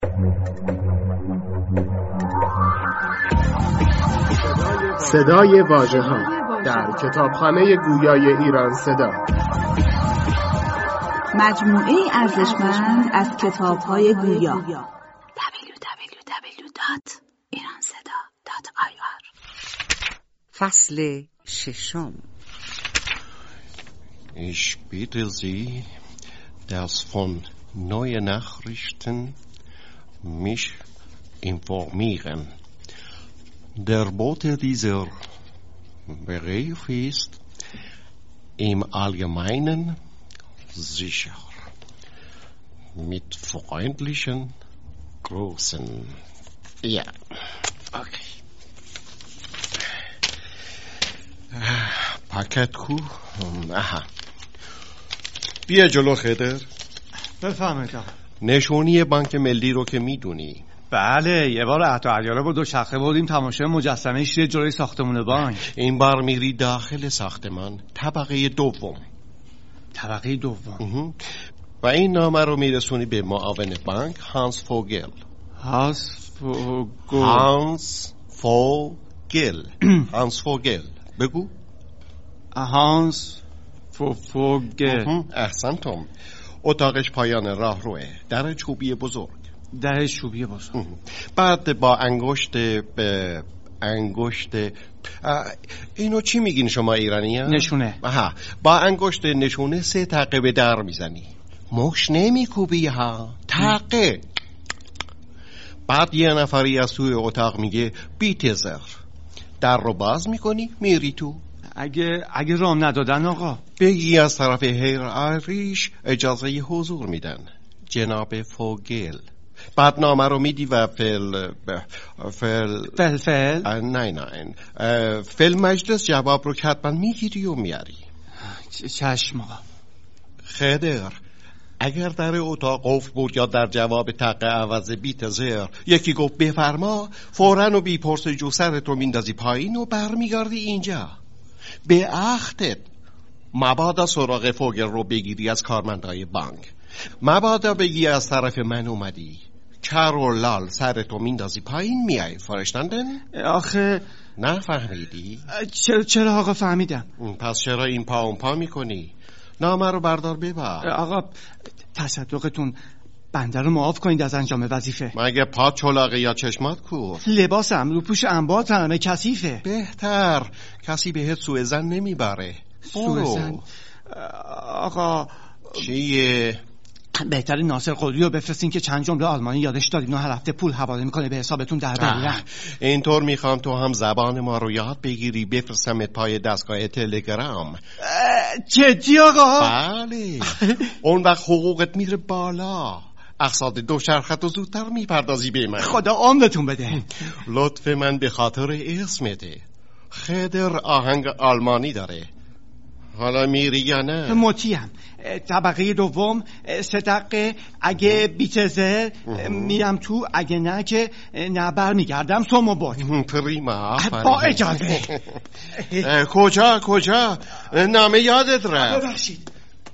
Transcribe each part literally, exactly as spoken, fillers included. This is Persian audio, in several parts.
صدای واژه‌ها در کتابخانه گویای ایران صدا، مجموعه ارزشمند از کتاب‌های گویا. دبلیو دبلیو دبلیو دات ایران صدا دات آی آر. فصل ششم. Ich bitte Sie, das von neue Nachrichten mich informieren. Der Bote dieser Brief ist im Allgemeinen sicher. Mit freundlichen Grüßen. Ja, okay. پاکت کو؟ آها. بیا جلو خدر. بفهمید آقا. نشونی بانک ملی رو که میدونی. بله، یه بار عطا علیاره با دو شاخه بردیم تماشای مجسمه شیر جلوی ساختمون بانک. این بار میری داخل ساختمان، طبقه دوم. طبقه دوم. و این نامه رو میرسونی به معاون بانک هانس فوگل. هانس فوگل. هانس فوگل. هانس فوگل. بگو. هانس فوگل. احسنتم. اتاقش پایان راه روه، در چوبی بزرگ. در چوبی بزرگ. بعد با انگشت به انگشت اینو چی میگین شما ایرانی ها؟ نشونه. آها. با انگشت نشونه سه تقه به در میزنی. مش نمیکوبی ها، تقه. بعد یه نفری از توی اتاق میگه بیتزر. در رو باز میکنی میری تو. اگه اگه رام ندادن آقا بگی از طرف هیر آیریش اجازه حضور میدن، جناب فوگل. بعد نامه رو میدی و فل فل فل فل نه نه فل مجلس جواب رو حتما میگیری و میاری. چشم آقا. خدر، اگر در اتاق قفل بود یا در جواب تقه عوض بیت زر یکی گفت بفرما، فوراً و بی پرسجو سرت رو میندازی پایین و برمیگردی اینجا. به عهدت، مبادا سراغ فوگل رو بگیری از کارمندای بانک، مبادا بگی از طرف من اومدی. کرولال سرتو میندازی پایین میای فرشتندن؟ آخه نفهمیدی؟ چرا چرا آقا فهمیدم. پس چرا این پا اون پا میکنی؟ نامه رو بردار ببر. آقا تصدقتون بنده رو معاف کنید از انجام وظیفه. مگه پا چلاقه یا چشمات کور؟ لباسم رو پوش انبار تنمه کثیفه. بهتر، کسی بهت سوء زن نمیبره. سوء زن؟ آقا چیه؟ بهتر ناصر قدری رو بفرستین که چند جمله آلمانی یادش داریم، نه هر هفته پول حواله میکنه به حسابتون در برن. اینطور میخوام تو هم زبان ما رو یاد بگیری، بفرستمت پای دستگاه تلگرام. جدی آقا؟ بله. اون وقت حقوقت میره بالا، اقساط دو چرخت رو زودتر میپردازی به من. خدا عمرتون بده. لطف من به خاطر اسمته. خدر آهنگ آلمانی داره. حالا میری یا نه؟ مطیعم. طبقه دوم، سه دقیقه. اگه بیتزر میرم تو، اگه نه که نه برمیگردم. سومو بود. پریما. با اجازه. کجا کجا نامه یادت رفت؟ ببخشید.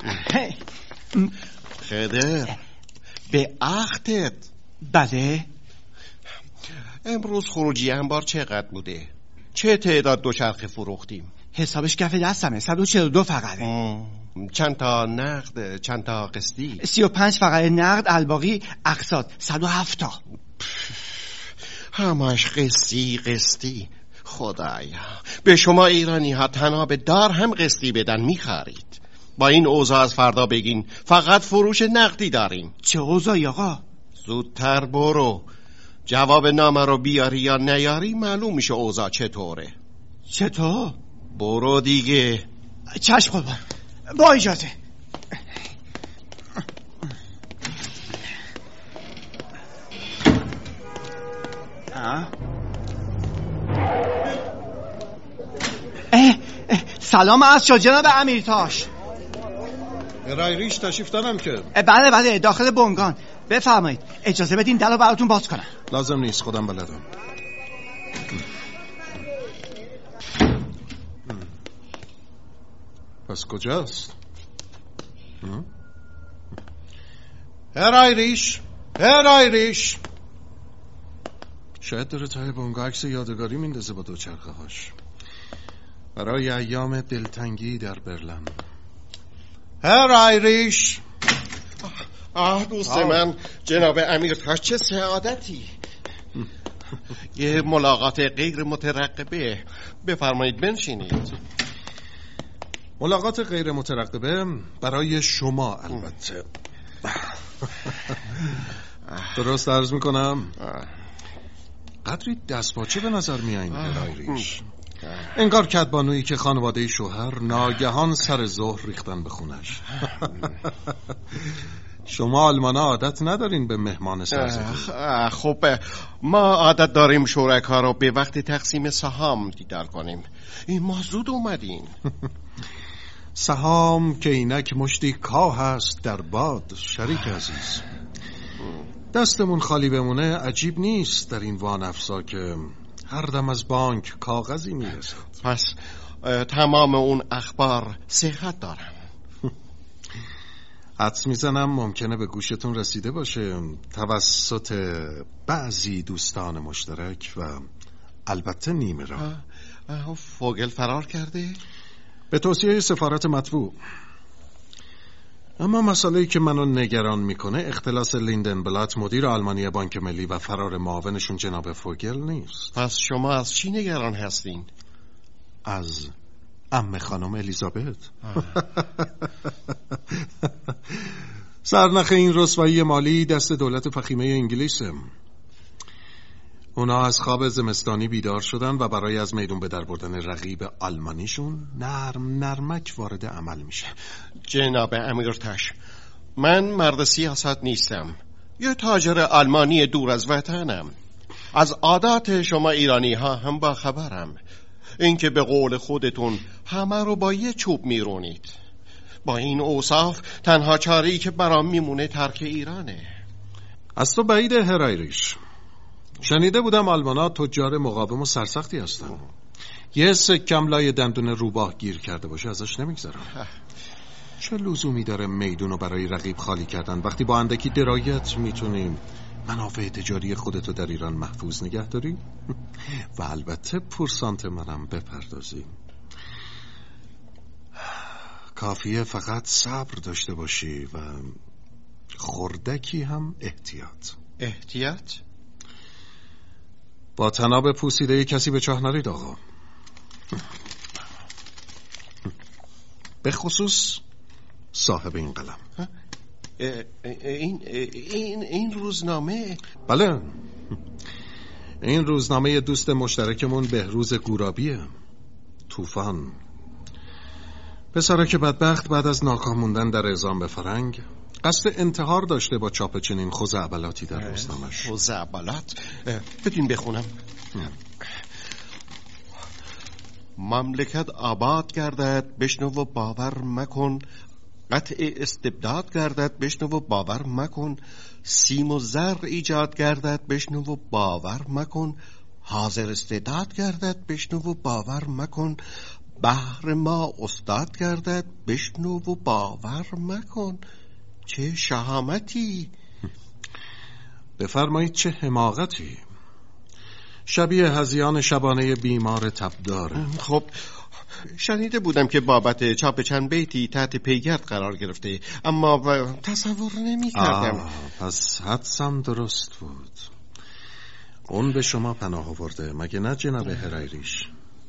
خدر، به عهدت. بله. امروز خروجی انبار چقدر بوده؟ چه تعداد دوچرخه فروختیم؟ حسابش کف دستمه، صد و چهل و دو فقره. چند تا نقد، چند تا قسطی؟ سی و پنج فقره نقد، الباقی اقساط، صد و هفت تا. همش قسطی قسطی. خدایا، به شما ایرانی ها تنها به دار هم قسطی بدن میخرید. با این اوضاع از فردا بگین فقط فروش نقدی داریم. چه اوضاعی آقا؟ زودتر برو، جواب نامه رو بیاری یا نیاری معلوم میشه اوضاع چطوره. چطور؟ برو دیگه. چشم قربان، با اجازه. اه؟ اه اه سلام از شما جناب امیرتاش. رای ریش تشریف دارم که. بله بله، داخل بنگان. بفرمایید، اجازه بدین در رو براتون باز کنم. لازم نیست، خودم بلدم. پس کجاست؟ هر آیریش، هر آیریش. شاید داره ته بونگا عکس یادگاری میندازه با دوچرخه هاش برای ایام دلتنگی در برلن. هر آیریش. آه دوست آه. من جناب امیرتاش، چه سعادتی. یه ملاقات غیر مترقبه. بفرمایید بنشینید. ملاقات غیر مترقبه برای شما البته. درست عرض میکنم؟ قدری دستپاچه به نظر میایین آیریش. انگار کدبانویی که خانواده شوهر ناگهان سر ظهر ریختن به خونش. شما آلمانا عادت ندارین به مهمان سرزدگی. خب ما عادت داریم شرکا رو به وقت تقسیم سهام دیدار کنیم. این ما زود اومدین. سهام که اینک مشتی کاه هست در باد شریک عزیز. دستمون خالی بمونه عجیب نیست در این وانفسا که هر دم از بانک کاغذی میرسد. پس تمام اون اخبار صحت دارن. حدس میزنم ممکنه به گوشتون رسیده باشه توسط بعضی دوستان مشترک و البته نیمه را. فوگل فرار کرده؟ به توصیه سفارت مطبوع. اما مسئله‌ای که منو نگران میکنه اختلاس لیندنبلات مدیر آلمانی بانک ملی و فرار معاونشون جناب فوگل نیست. پس شما از چی نگران هستین؟ از عمه خانم الیزابت. سرنخ این رسوایی مالی دست دولت فخیمه انگلیسه. اونا از خواب زمستانی بیدار شدن و برای از میدون به در بردن رقیب آلمانیشون نرم نرمک وارد عمل میشه. جناب امیرتاش، من مرد سیاست نیستم، یه تاجر آلمانی دور از وطنم. از عادات شما ایرانی ها هم با خبرم. اینکه به قول خودتون همه رو با یه چوب میرونید. با این اوصاف تنها چاره‌ای که برام میمونه ترک ایرانه. از تو بعیده هر آیریش. شنیده بودم آلمانا تجار مقاوم و سرسختی هستن. یه سکم لای دندون روباه گیر کرده باشه ازش نمیگذرم. چه لزومی داره میدونو برای رقیب خالی کردن وقتی با اندکی درایت میتونیم منافع تجاری خودتو در ایران محفوظ نگه داری و البته پورسانت منم بپردازی. کافیه فقط صبر داشته باشی و خردکی هم احتیاط. احتیاط؟ با طناب پوسیده کسی به چاه نرید آقا. به خصوص صاحب این قلم. این این این روزنامه؟ بله، این روزنامه دوست مشترکمون بهروز گورابیه. طوفان. پسره که بدبخت بعد از ناکام موندن در اعزام به فرنگ قصد انتحار داشته با چاپ چنین خزعبلاتی در روزنامه‌اش. خزعبلات؟ بدین بخونم. مملکت آباد گردد بشنو و باور مکن، قطع استبداد گردد بشنو و باور مکن، سیم و زر ایجاد گردد بشنو و باور مکن، حاضر استعداد گردد بشنو و باور مکن، بحر ما استاد گردد بشنو و باور مکن. چه شهامتی! بفرمایید چه حماقتی! شبیه هذیان شبانه بیمار تبداره. خب شنیده بودم که بابت چاپ چند بیتی تحت پیگرد قرار گرفته، اما تصور نمی کردم. پس حدسم درست بود. اون به شما پناه آورده مگه نه جناب هر آیریش؟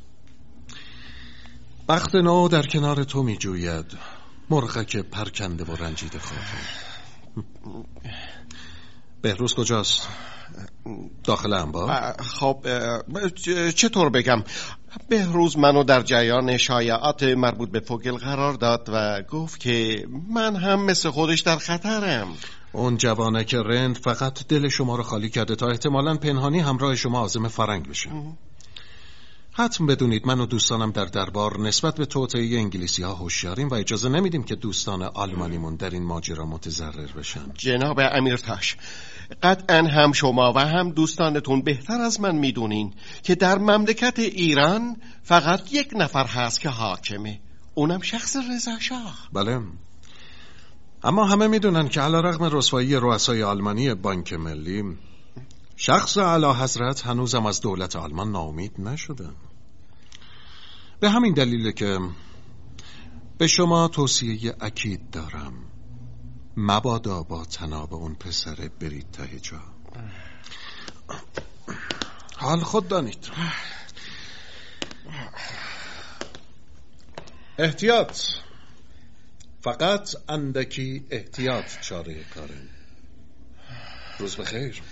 بخت نو در کنار تو می جوید، مرغک پرکنده و رنجیده خواهد. بهروز کجاست؟ داخل انبار؟ خب چطور بگم، بهروز منو در جریان شایعات مربوط به فوگل قرار داد و گفت که من هم مثل خودش در خطرم. اون جوانک رند فقط دل شما رو خالی کرده تا احتمالاً پنهانی همراه شما عازم فرنگ بشه. حتم بدونید من و دوستانم در دربار نسبت به توطئه انگلیسی ها هوشیاریم و اجازه نمیدیم که دوستان آلمانیمون در این ماجرا متضرر بشن. جناب امیرتاش، قطعا هم شما و هم دوستانتون بهتر از من میدونین که در مملکت ایران فقط یک نفر هست که حاکمه، اونم شخص رضا شاه. بله، اما همه میدونن که علیرغم رسوایی رؤسای آلمانی بانک ملی، شخص اعلیحضرت هنوزم از دولت آلمان ناامید نشده. به همین دلیله که به شما توصیه اکید دارم، مبادا با طناب اون پسر برید ته جا. حال خود دانید. احتیاط، فقط اندکی احتیاط چاره کاره. روز بخیر.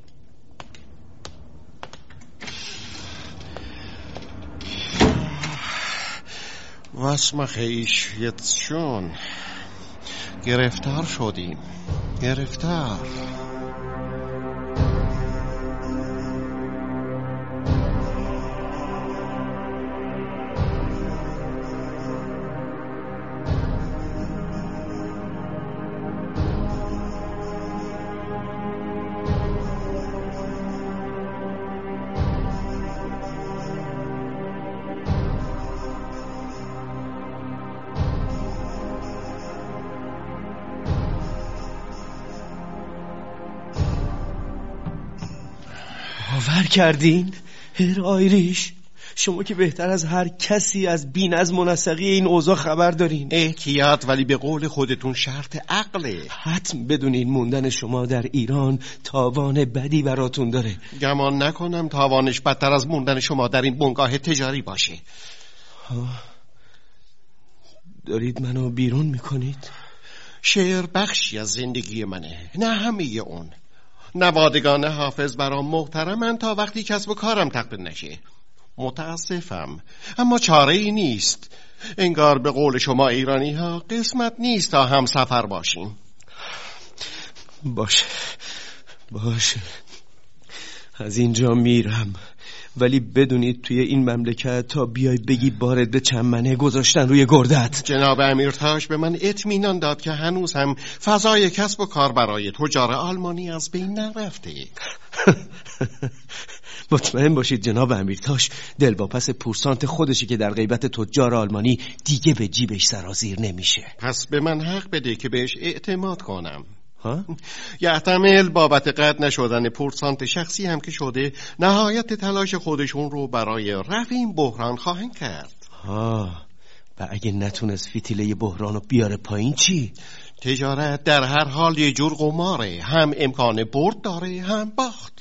Was mache ich jetzt schon? گرفتار شدیم. گرفتار. باور کردین؟ هر آیریش، شما که بهتر از هر کسی از بی‌نظم و منسقی این اوضاع خبر دارین. احتیاط، ولی به قول خودتون شرط عقله. حتم بدونین موندن شما در ایران تاوان بدی براتون داره. گمان نکنم تاوانش بدتر از موندن شما در این بنگاه تجاری باشه. دارید منو بیرون میکنید؟ شعر بخشی از زندگی منه، نه همه اون. نوادگان حافظ برام محترمن تا وقتی کسب و کارم تقبیل نشه. متاسفم، اما چاره ای نیست. انگار به قول شما ایرانی ها قسمت نیست تا هم سفر باشیم. باشه باشه، از اینجا میرم، ولی بدونید توی این مملکت تا بیای بگی بارد به چمنه گذاشتن روی گردت. جناب امیرتاش به من اطمینان داد که هنوز هم فضای کسب و کار برای تجار آلمانی از بین نرفته. مطمئن باشید جناب امیرتاش دلواپس پورسانت خودشی که در غیبت تجار آلمانی دیگه به جیبش سرازیر نمیشه. پس به من حق بده که بهش اعتماد کنم. ها؟ یحتمل بابت قطع نشدن پورسانت شخصی هم که شده نهایت تلاش خودشون رو برای رفع این بحران خواهند کرد. ها، و اگه نتونست فتیله بحران رو بیاره پایین چی؟ تجارت در هر حال یه جور قماره، هم امکان برد داره هم باخت.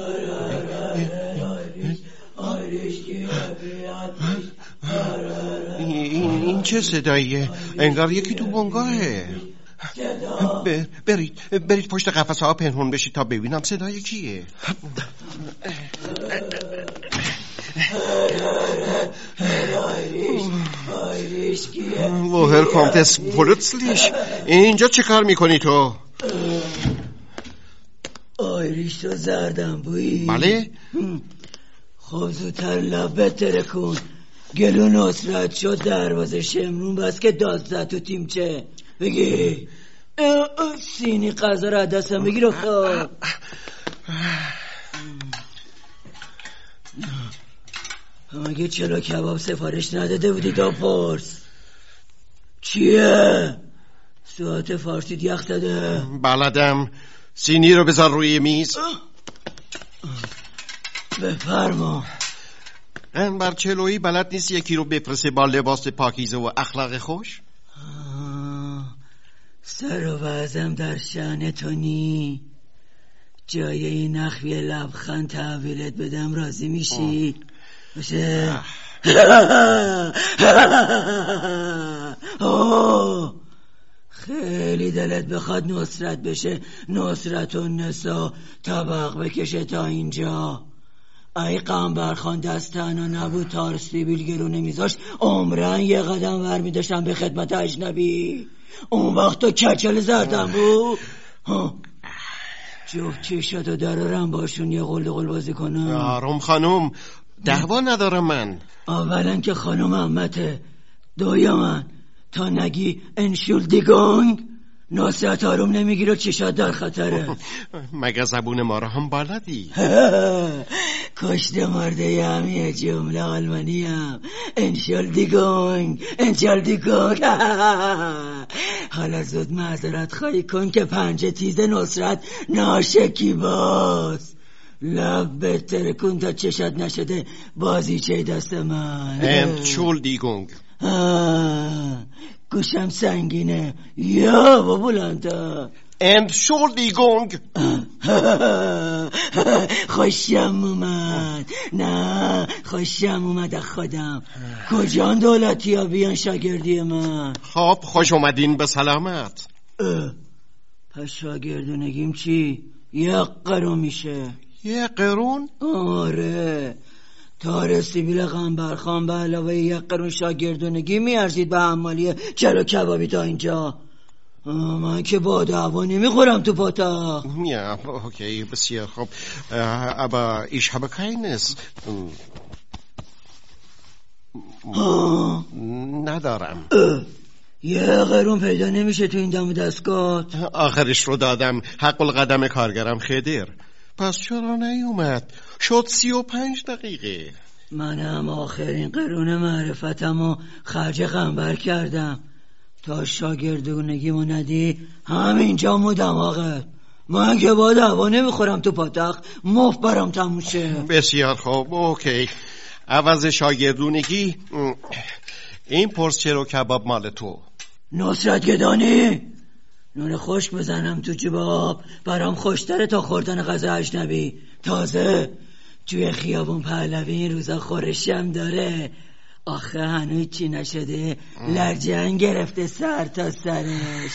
این, این چه صداییه؟ انگار یکی تو بنگاهه. برید برید پشت قفسه ها پنهون بشید تا ببینم صدای کیه. woher kommt es plötzlich? اینجا چه کار میکنی تو؟ آیریش تو زردم بویی. بله؟ خب زودتر لبت ترکون. گلو نصرت شد دروازه شمرون بس که داد زد تو تیمچه. بگی سینی قضا را دستم بگیر. خب مگه چلو کباب سفارش نداده بودی تا پرس؟ چیه؟ ساعت فارسی یخ زده؟ بلدم. سینی رو بذار روی میز. بفرما. انبر چلویی بلد نیست یکی رو بفرسته با لباس پاکیزه و اخلاق خوش؟ سر و وزم در شأن تو نی. جای این نخوی لبخند تحویلت بدم راضی میشی؟ باشه. خیلی دلت بخواد نصرت بشه، نصرت و نسا طبق بکشه تا اینجا. ای قنبرخان دستنا نبود تار سیبیل گلو نمیذاش عمرن یه قدم ور میداشتم به خدمت اجنبی. اون وقت تو کچل زردم بود. جفت چشاتو درارم باشون یه قلد قل بازی کنم. آروم خانم، دعوا ندارم من. اولا که خانم امته، دویمن تا نگی انشولدیگونگ نصرت آروم نمیگیر و چشات در خطره. مگه زبون ما رو هم بلدی؟ کشته مرده همیه جمله آلمانی هم. انشولدیگونگ انشولدیگونگ. حالا زود معذرت خواهی کن که پنجه تیز نصرت ناشکی باز. لب بهتره کن تا چشت نشده بازیچه دست من. Entschuldigung. گوشم سنگینه یا با بلنده. Entschuldigung. خوشم اومد. نه خوشم اومد خودم. کجان دولتی ها بیان شاگردی من؟ خب خوش اومدین به سلامت. پس شاگردونگیم چی؟ یک قرون میشه. یک قرون؟ آره تار سیبیل قنبرخان به علاوه یک قرون شاگردونگی میارزید به حمالی چرا کبابی تا اینجا. من که با دعوا نمیخورم تو پاتاق. یا اوکی بسیار خوب. aber ich habe keines. ندارم. یه قرون پیدا نمیشه تو این دم و دستگاه. آخرش رو دادم حق القدم کارگرم خدر. پس چرا نیومد؟ شد سی و پنج دقیقه. منم آخرین قرون معرفتم و خرج قنبر کردم تا شاگردونگیمو ندی همینجا مو دماغت. من که با دعوا نمیخورم تو پاتاق مفت برام تموم شه. بسیار خوب اوکی. عوض شاگردونگی این پرسچه و کباب مال تو. نصرت گدانی نون خشک بزنم تو جیب آب برام خوشتره تا خوردن غذا اجنبی. تازه توی خیابون پهلوی این روزا خورشم داره. آخه هنوز چی نشده لرجن گرفته سر تا سرش.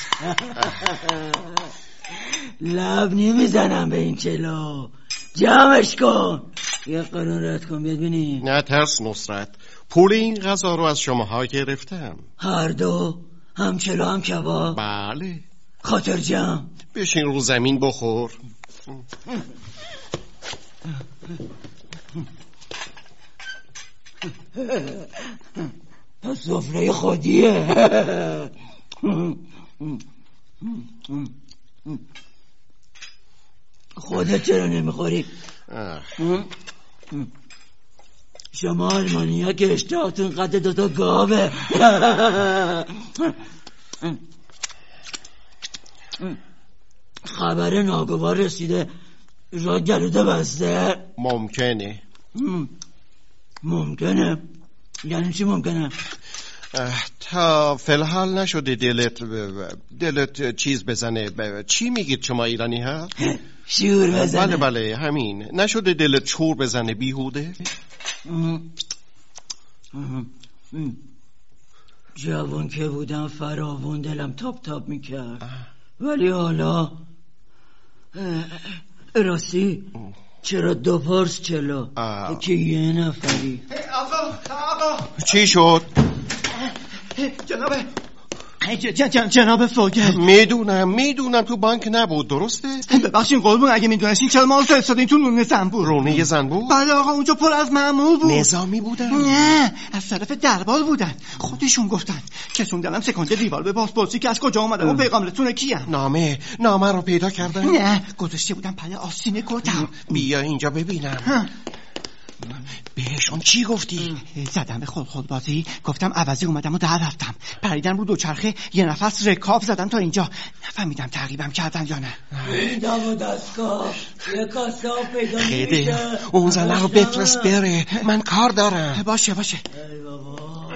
لب نمیزنم به این چلو. جمعش کن یه قرون رد کن بیاد بینیم. نه ترس نصرت پول این غذا رو از شماها گرفتم. هر دو هم چلو هم کباب. بله خاطر جمع. بشین رو زمین بخور. پس سفره خودیه. خودت چرا نمیخوری؟ شما آلمانی ها که اشتهاتون قد دوتا گاوه. خبر ناگوار رسیده را گلوده بسته. ممکنه. ممکنه یعنی چی ممکنه؟ تا فلحال نشده دلت دلت چیز بزنه. چی میگید شما ایرانی ها؟ شور بزنه. بله بله همین. نشده دلت شور بزنه بیهوده؟ جوان که بودم فراوون دلم تاپ تاپ میکرد ولی حالا راستی چرا دو پارس چلو که یه نفری. آقا آقا چی شد؟ جناب جناب فوگل میدونم میدونم تو بانک نبود درسته؟ ببخشین قربون اگه میدونستین چرا ما رو فرستادین تو رونه زنبور؟ رونه زنبور؟ بله آقا اونجا پر از مأمور بود. نظامی بودن؟ نه از طرف دربار بودن. خودشون گفتن کسوندنم سکانده دیوار به پاسپورتی که از کجا اومدن و پیغامتون کیه. نامه نامه رو پیدا کردن؟ نه گذاشته بودن پله آستین کتم. بیا اینجا ببینم. بهشون چی گفتی؟ زدم به خلخل بازی گفتم عوضی اومدم و در رفتم پریدن رو دوچرخه یه نفس رکاب زدن تا اینجا. نفهمیدم تعقیبم کردن یا نه. دم و دستگاه یه کاساب پیدا خیده اون زنه رو بفرست بره من کار دارم. باشه باشه. ای بابا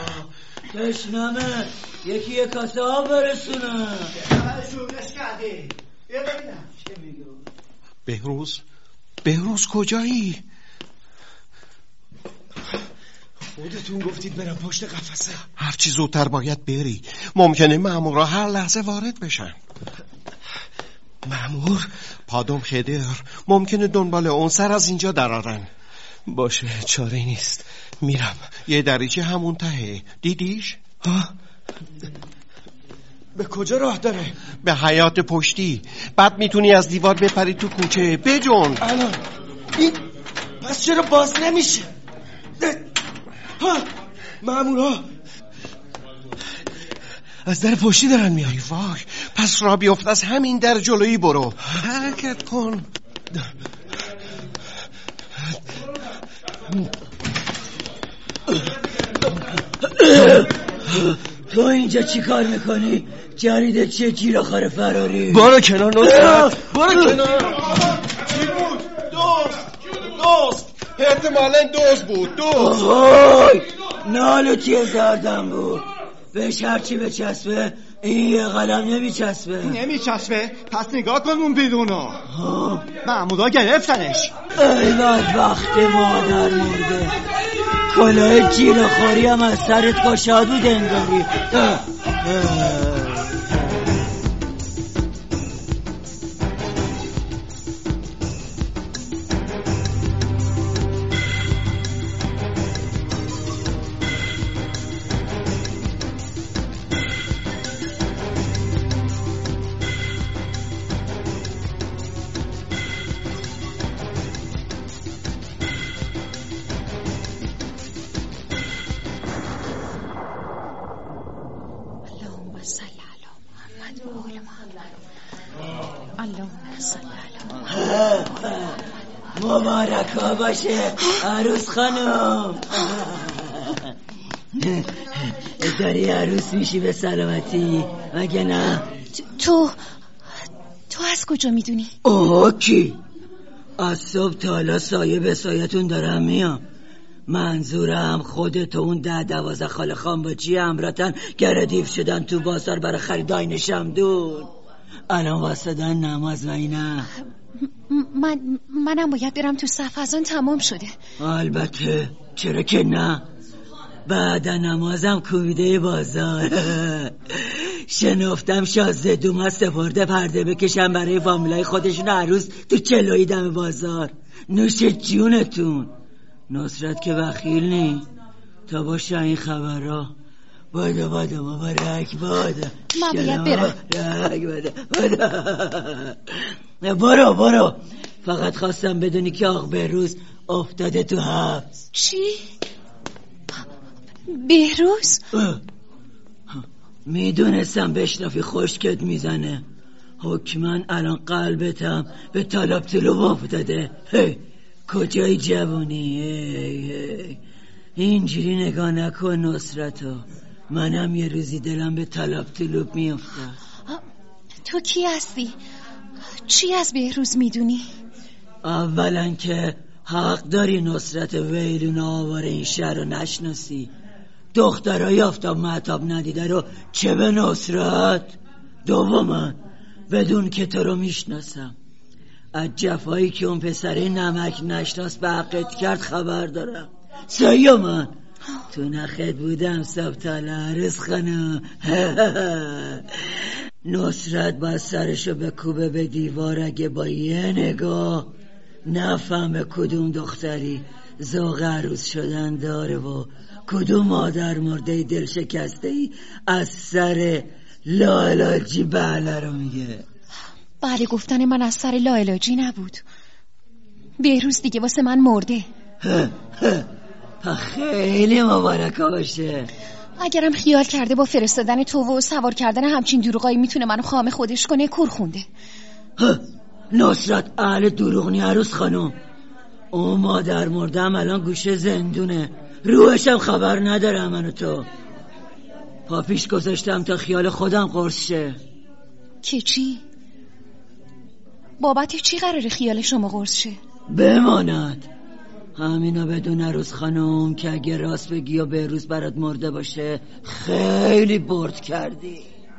تشنمه یکی یه کاساب برسونه. شورش کردی بیا ببینم چه میگو. بهروز بهروز کجایی؟ خودتون گفتید برم پشت قفسه. هرچی زودتر باید بری. ممکنه مأمورا هر لحظه وارد بشن. مأمور؟ پادوم خدر ممکنه دنبال اون سر از اینجا درارن. باشه چاره نیست میرم. یه دریچه همون تهه دیدیش؟ ها؟ به کجا راه داره؟ به حیاط پشتی. بعد میتونی از دیوار بپری تو کوچه. بجون الان این پس چرا باز نمیشه؟ ها مامورا از در پشتی دارن میای. وای پس را بیفت از همین در جلویی برو. حرکت کن. تو اینجا چی کار میکنی؟ جریده چیه جیراخوار فراری؟ برو کنار نصرت، برو کنار. چی بود؟ دوست دوست احتمالا دوست بود. دوست وای نالو تیه زردم بود. بهش هرچی بچسبه این یه قلم نمیچسبه. نمیچسبه؟ پس نگاه کن اون بیرونو. مامورا گرفتنش. ای بدبخت مادر مرده، کلاه جیراخواری هم از سرت گشاد بود انگاری. مبارکا باشه عروس خانم. داری عروس میشی به سلامتی مگه نه؟ تو تو از کجا میدونی؟ اوه کی؟ از صبح تا حالا سایه به سایتون دارم میام. منظورم خودت و اون ده دوازه خاله خان با جی امراتن گردیف شدن تو بازار برای خریدای شمدون. الان واسدن نماز و اینه. من منم باید برم تو صف، از آن تمام شده. البته چرا که نه، بعد نمازم کوبیده بازار. شنفتم شازده دوما سپرده پرده بکشم برای فامیلای خودشون عروس تو چلوی دم بازار. نوش جونتون. نصرت که بخیل نی تا باشه این خبرها. بادا بادا مبارک بادا. من باید برم. بادا بادا. برو برو. فقط خواستم بدونی که آق بهروز افتاده تو حبس. چی؟ بهروز؟ میدونستم بشنافی خشکت میزنه. حکمن الان قلبتم به طلب طلوب افتاده. هی کجای جوانی؟ هی هی اینجوری نگاه نکن نصرتو. منم یه روزی دلم به طلب طلوب میافتاد. تو کی هستی؟ چی از بهروز میدونی؟ اولا که حق داری نصرت ویلون آواره این شهر رو نشناسی. دخترای آفتاب مهتاب ندیده رو چه به نصرت. دوما بدون که تو رو میشناسم. از جفایی که اون پسره نمک نشناس به حقت کرد خبر دارم. سیومن تو نخت بودم صبح تا عروس خانم. نصرت با سرشو به کوبه به دیوار اگه با یه نگاه نفهمه کدوم دختری ذوق عروس شدن داره و کدوم مادر مرده دل شکسته ای از سر لاعلاجی بله رو میگه. بله گفتن من از سر لاعلاجی نبود. بهروز دیگه واسه من مرده. خیلی مبارکه باشه. اگرم خیال کرده با فرستادن تو و سوار کردن همچین دروغایی میتونه منو خام خودش کنه کور خونده. نصرت اهل دروغنی عروس خانم. اون مادر مردم الان گوشه زندونه. روحشم خبر نداره منو تو. پاپیش گذاشتم تا خیال خودم قرص شه. که چی؟ بابت چی قراره خیال شما قرص شه؟ بماند همینا بدون عروس خانم که اگه راست بگی و بهروز برات مرده باشه خیلی برد کردی.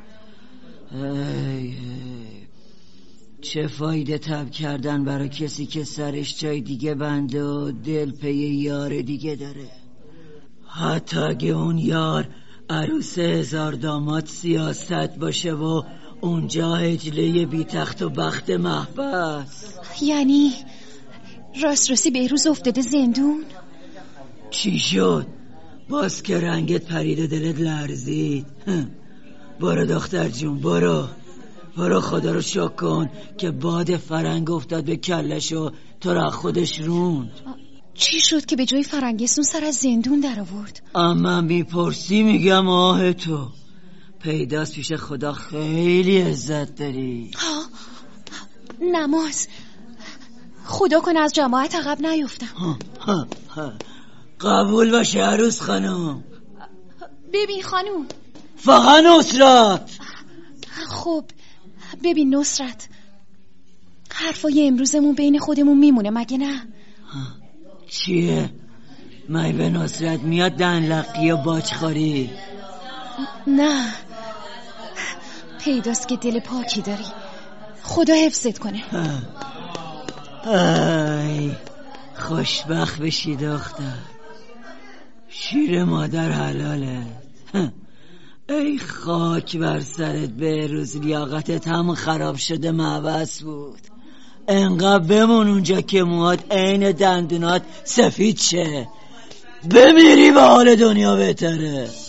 هی هی چه فایده تب کردن برای کسی که سرش جای دیگه بنده و دل پی یار دیگه داره. حتی اگه اون یار عروس هزار داماد سیاست باشه و اونجا هجله بی تخت و بخت محبس. یعنی راست راستی بهروز افتاده زندون؟ چی شد؟ باز که رنگت پرید دلت لرزید. برو دختر جون برو برو خدا رو شکر کن که باد فرنگ افتاد به کلش و تو را خودش روند. چی شد که به جای فرنگستون سر از زندون در آورد؟ اما میپرسی میگم آه تو پیداست پیش خدا خیلی عزت داری. ها نماز خدا کنه از جماعت عقب نیفتم. ها ها ها. قبول باشه عروس خانم. ببین خانم فقط نصرت. خب ببین نصرت، حرفای امروزمون بین خودمون میمونه مگه نه؟ چیه؟ مای به نصرت میاد دنلقی و باجخوری؟ نه، پیداست که دل پاکی داری، خدا حفظت کنه. ای خوشبخت بشی دختر، شیر مادر حلاله. ای خاک بر سرت، به روز لیاقتت هم خراب شده معوض بود. انقدر بمون اونجا که موهات عین دندونات سفید شه، بمیری و حال دنیا بهتره.